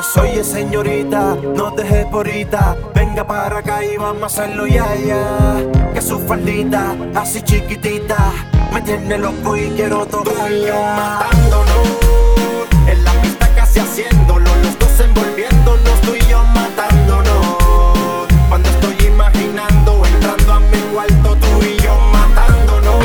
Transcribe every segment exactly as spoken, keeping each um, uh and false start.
Oye señorita, no deje por ahorita. Venga para acá y vamos a hacerlo ya, ya. Que su faldita, así chiquitita, me tiene loco y quiero tocarlo. Matándonos, en la pista casi haciéndolo, los dos envolviéndonos, tú y yo matándonos. Cuando estoy imaginando, entrando a mi cuarto, tú y yo matándonos.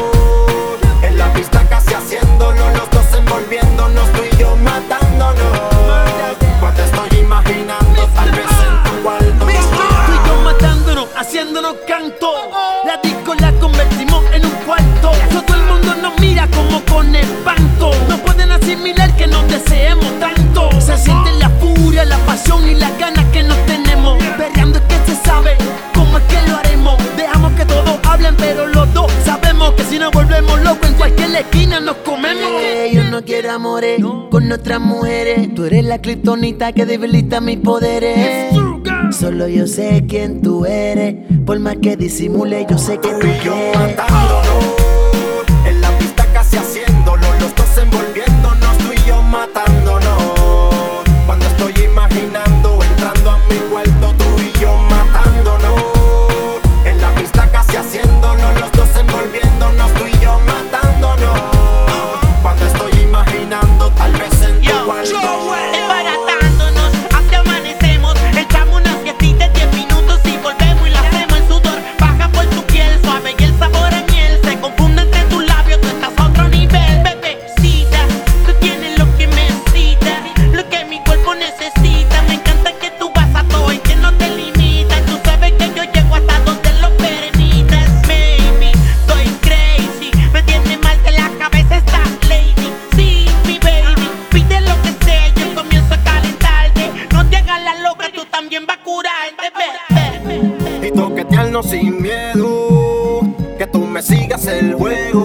En la pista casi haciéndolo, los dos envolviéndonos, tú y yo matándonos. Cuando estoy imaginando, tal vez en tu cuarto. Tú y yo matándonos, haciéndonos canto. La disco la convertimos en un cuarto. Todo el mundo nos mira como con espanto. No pueden asimilar que nos deseemos tanto. Se siente la furia, la pasión y las ganas que nos tenemos. Perreando es que se sabe cómo es que lo haremos. Dejamos que todos hablen, pero los dos sabemos que si nos volvemos locos en cualquier esquina nos comemos. Hey, yo no quiero amores no. con otras mujeres. Tú eres la kriptonita que debilita mis poderes. Solo yo sé quién tú eres. Por más que disimule, yo sé que tú y yo quieres. matándonos, en la pista casi haciéndolo, los dos envolviéndonos, tú y yo matándonos. Cuando estoy imaginando, entrando a mi cuarto, tú y yo matándonos. En la pista casi haciéndolo, los dos envolviéndonos, tú y yo matándonos. Cuando estoy imaginando, tal vez en tu Yo, cuarto. Embaratándonos, hasta amanecemos. Echamos una fiestita de diez minutos y volvemos y la hacemos. El sudor baja por tu piel suave y el sabor a miel se confunde entre tus labios. Tú estás a otro nivel, bebecita. Tú tienes lo que me excita, lo que mi cuerpo necesita. Me encanta que tú vas a todo y que no te limitas. Tú sabes que yo llego hasta donde lo permitas. Baby, estoy crazy. Me tiene mal de la cabeza esta lady. Sí, mi baby, pide lo que sea, yo comienzo a calentarte. No te hagas la loca, tú también vas a curarte, bebé. Y toquetearnos sin miedo, que tú me sigas el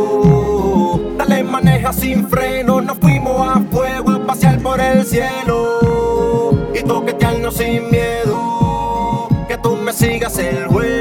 juego. Dale, maneja sin freno, nos fuimos a fuego a pasear por el cielo. Y toquetearnos sin miedo, que tú me sigas el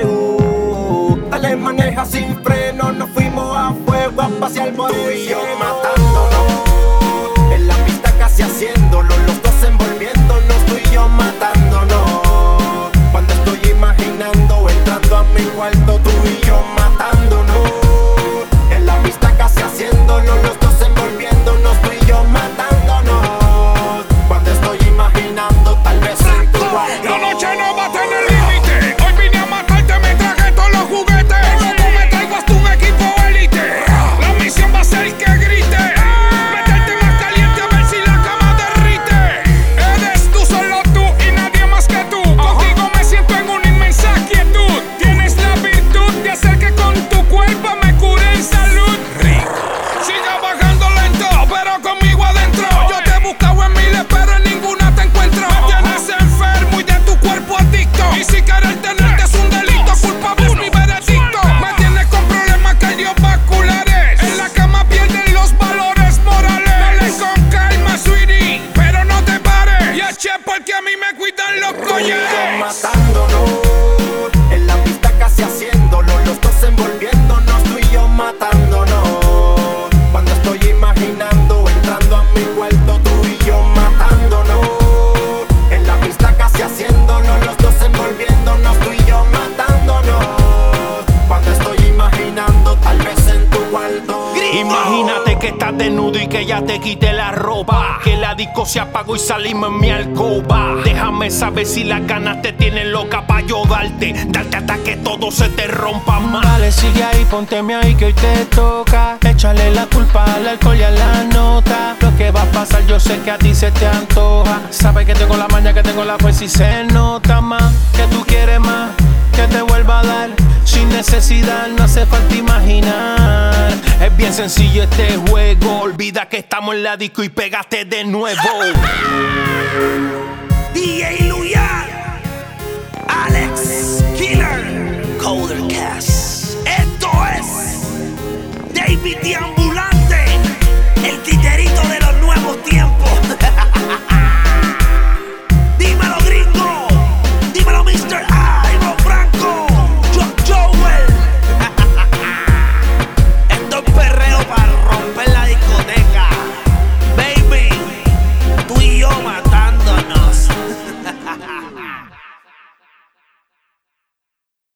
juego. Dale, maneja sin freno, nos fuimos a fuego a pasear por el cielo. Matándonos, en la pista casi haciéndolo, los dos envolviéndonos, tú y yo matándonos. Cuando estoy imaginando, entrando a mi cuarto, tú y yo matándonos. En la pista casi haciéndolo, los dos envolviéndonos, tú y yo matándonos. Cuando estoy imaginando, tal vez en tu cuarto. La noche no va a tener límite. Hoy vine a matarte, me traje todos los juguetes. Como me traigo hasta un equipo élite. La misión va a ser que grite. Meterte más caliente a ver si la cama derrite. Eres tú, solo tú y nadie más que tú. Contigo me siento en una inmensa quietud. Tienes la virtud de hacer que con tu cuerpo me cure en salud. Rico. Siga bajando lento, pero conmigo adentro. Yo te he buscado en miles, pero en ninguna te encuentro. Me tienes enfermo y de tu cuerpo adicto. Y si querer tenerte es un delito, culpable es mi veredicto. Me tienes con problemas cardiovasculares. En la cama pierden los valores morales. Dale con calma, sweetie, pero no te pares. Y eché porque a mí me cuidan los Tú y yo collares. matándonos, en la pista casi haciéndolo, los dos envolviéndonos, tú y yo matándonos. Cuando estoy imaginando, entrando a mi cuarto, tú y yo matándonos. En la pista casi haciéndolo, los dos envolviéndonos, tú y yo matándonos. Cuando estoy imaginando, tal vez en tu cuarto. Imagínate que estás desnudo y que ya te quité la ropa, que la disco se apagó y salimos en mi alcoba. Déjame saber si las ganas te tienen loca pa' yo darte, darte hasta que todo se te rompa más. Dale, sigue ahí, pónteme ahí que hoy te toca. Échale la culpa al alcohol y a la nota. Lo que va a pasar yo sé que a ti se te antoja. Sabes que tengo la maña, que tengo la fuerza y se nota más. Que tú quieres más, que te vuelva a dar. Sin necesidad, no hace falta imaginar. Es bien sencillo este juego, olvida que estamos en la disco y pégate de nuevo. D J Luyan, Alex.